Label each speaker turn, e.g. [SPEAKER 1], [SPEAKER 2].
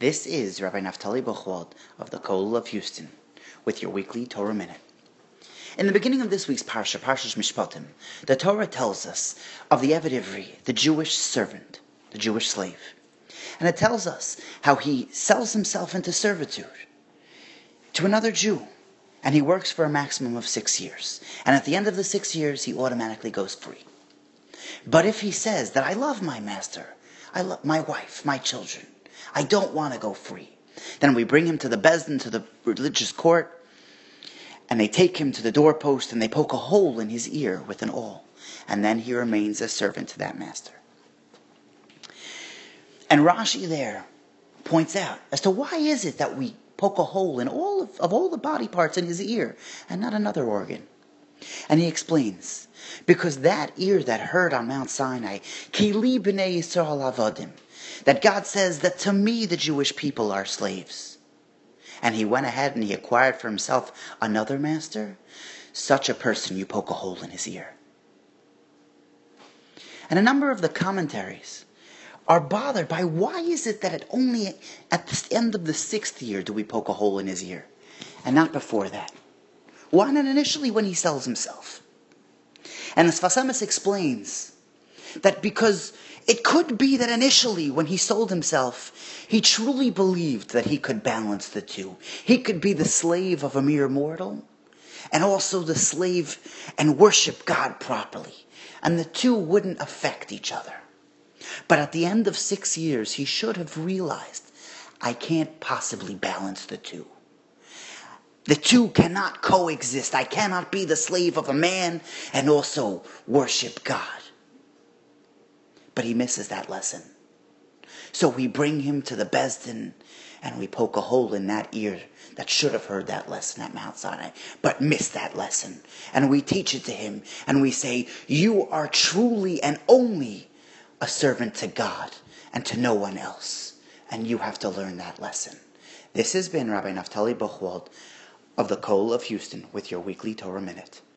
[SPEAKER 1] This is Rabbi Naftali Buchwald of the Kollel of Houston with your weekly Torah Minute. In the beginning of this week's Parsha, Parshas Mishpatim, the Torah tells us of the Eved Ivri, the Jewish servant, the Jewish slave. And it tells us how he sells himself into servitude to another Jew. And he works for a maximum of 6 years. And at the end of the 6 years, he automatically goes free. But if he says that I love my master, I love my wife, my children, I don't want to go free, then we bring him to the Beis Din, to the religious court, and they take him to the doorpost and they poke a hole in his ear with an awl. And then he remains a servant to that master. And Rashi there points out as to why is it that we poke a hole in all the body parts in his ear and not another organ. And he explains, because that ear that heard on Mount Sinai, Ki li b'nei Yisrael avodim, that God says that to me the Jewish people are slaves. And he went ahead and he acquired for himself another master. Such a person, you poke a hole in his ear. And a number of the commentaries are bothered by why is it that only at the end of the 6th year do we poke a hole in his ear and not before that? Why not initially when he sells himself? And the Sfas Emes explains that because it could be that initially when he sold himself, he truly believed that he could balance the two. He could be the slave of a mere mortal and also the slave and worship God properly. And the two wouldn't affect each other. But at the end of 6 years, he should have realized, I can't possibly balance the two. The two cannot coexist. I cannot be the slave of a man and also worship God. But he misses that lesson. So we bring him to the Beis Din and we poke a hole in that ear that should have heard that lesson at Mount Sinai, but missed that lesson. And we teach it to him and we say, you are truly and only a servant to God and to no one else. And you have to learn that lesson. This has been Rabbi Naftali Buchwald of the Kollel of Houston with your weekly Torah Minute.